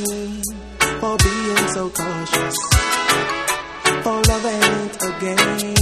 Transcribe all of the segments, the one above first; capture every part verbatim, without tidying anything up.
for being so cautious. For love ain't a game.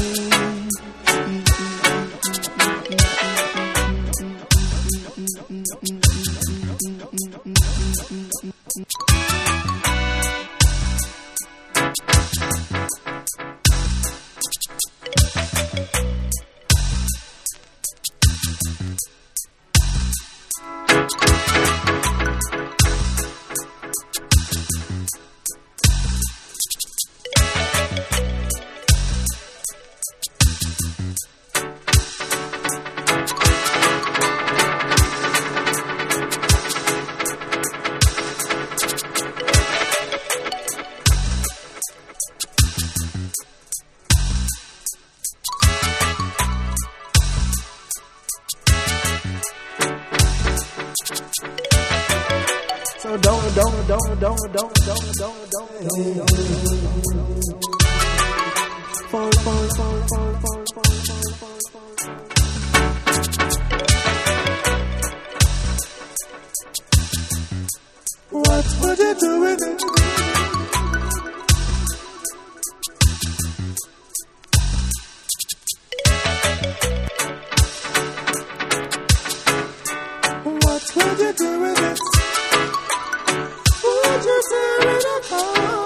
So don't, don't, don't, don't, don't, don't, don't, don't, fall, fall, fall, fall, fall, fall, fall, fall. What would you do with it? What would you do with it? Would you tear it apart?